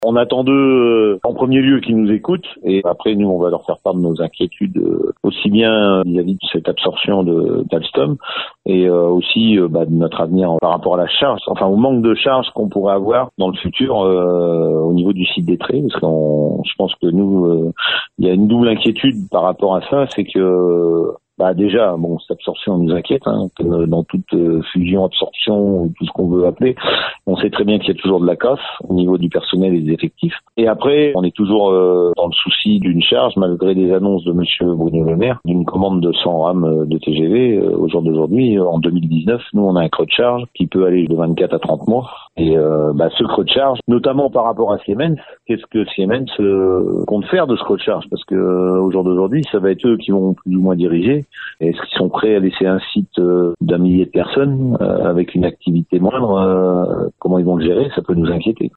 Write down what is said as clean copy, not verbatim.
On attend d'eux, en premier lieu, qu'ils nous écoutent, et après, nous, on va leur faire part de nos inquiétudes, aussi bien vis-à-vis de cette absorption d'Alstom, et aussi de notre avenir par rapport à la charge, enfin au manque de charge qu'on pourrait avoir dans le futur au niveau du site d'Étré, parce que je pense que nous, il y a une double inquiétude par rapport à ça, c'est que déjà, cette absorption nous inquiète, que dans toute fusion, absorption, ou tout ce qu'on veut appeler, on sait très bien qu'il y a toujours de la casse au niveau du personnel et des effectifs. Et après, on est toujours dans le souci d'une charge, malgré les annonces de monsieur Bruno Le Maire, d'une commande de 100 rames de TGV au jour d'aujourd'hui. En 2019, nous, on a un creux de charge qui peut aller de 24 à 30 mois. Et ce creux de charge, notamment par rapport à Siemens, qu'est-ce que Siemens compte faire de ce creux de charge? Parce que au jour d'aujourd'hui, ça va être eux qui vont plus ou moins diriger. Est-ce qu'ils sont prêts à laisser un site d'un millier de personnes avec une activité moindre? Comment ils vont le gérer? Ça peut nous inquiéter.